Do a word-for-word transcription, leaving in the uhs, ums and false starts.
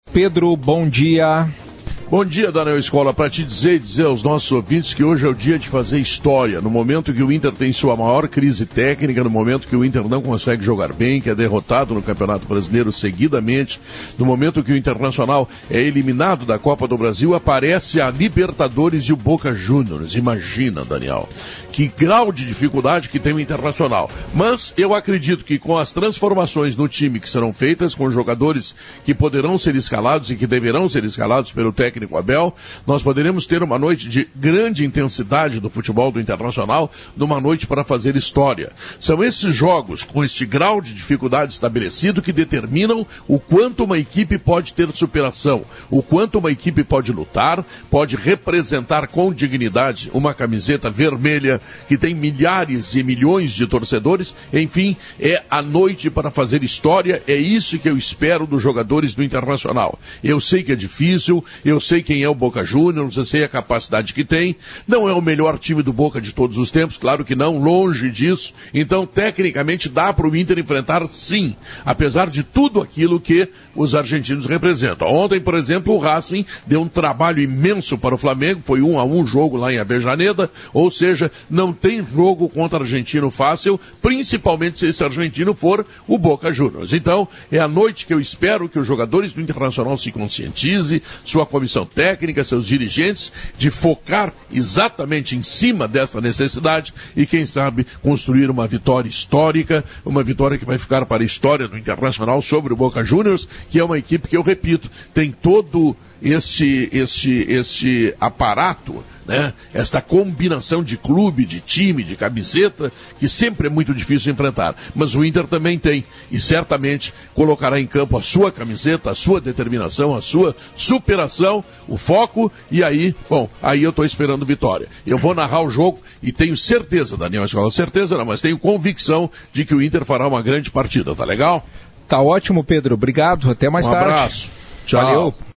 Pedro, bom dia. Bom dia, Daniel Escola, para te dizer e dizer aos nossos ouvintes que hoje é o dia de fazer história. No momento que o Inter tem sua maior crise técnica, no momento que o Inter não consegue jogar bem, que é derrotado no Campeonato Brasileiro seguidamente, no momento que o Internacional é eliminado da Copa do Brasil, aparece a Libertadores e o Boca Juniors. Imagina, Daniel, que grau de dificuldade que tem o Internacional. Mas eu acredito que com as transformações no time que serão feitas, com jogadores que poderão ser escalados e que deverão ser escalados pelo técnico Abel, nós poderemos ter uma noite de grande intensidade do futebol do Internacional, numa noite para fazer história. São esses jogos, com este grau de dificuldade estabelecido, que determinam o quanto uma equipe pode ter superação, o quanto uma equipe pode lutar, pode representar com dignidade uma camiseta vermelha que tem milhares e milhões de torcedores. Enfim, é a noite para fazer história. É isso que eu espero dos jogadores do Internacional. Eu sei que é difícil, eu sei quem é o Boca Juniors, eu sei a capacidade que tem. Não é o melhor time do Boca de todos os tempos, claro que não, longe disso. Então, tecnicamente, dá para o Inter enfrentar, sim, apesar de tudo aquilo que os argentinos representam. Ontem, por exemplo, o Racing deu um trabalho imenso para o Flamengo, foi um a um jogo lá em Avejaneda, ou seja, não tem jogo contra argentino fácil, principalmente se esse argentino for o Boca Juniors. Então, é a noite que eu espero que os jogadores do Internacional se conscientizem, sua comissão técnica, seus dirigentes, de focar exatamente em cima desta necessidade e, quem sabe, construir uma vitória histórica, uma vitória que vai ficar para a história do Internacional sobre o Boca Juniors, que é uma equipe que, eu repito, tem todo este, este, este aparato, né? Esta combinação de clube, de time, de camiseta, que sempre é muito difícil enfrentar. Mas o Inter também tem, e certamente colocará em campo a sua camiseta, a sua determinação, a sua superação, o foco, e aí, bom, aí eu estou esperando vitória. Eu vou narrar o jogo e tenho certeza, Daniel Escola, certeza não, mas tenho convicção de que o Inter fará uma grande partida, tá legal? Tá ótimo, Pedro, obrigado, até mais um tarde. Um abraço, tchau. Valeu.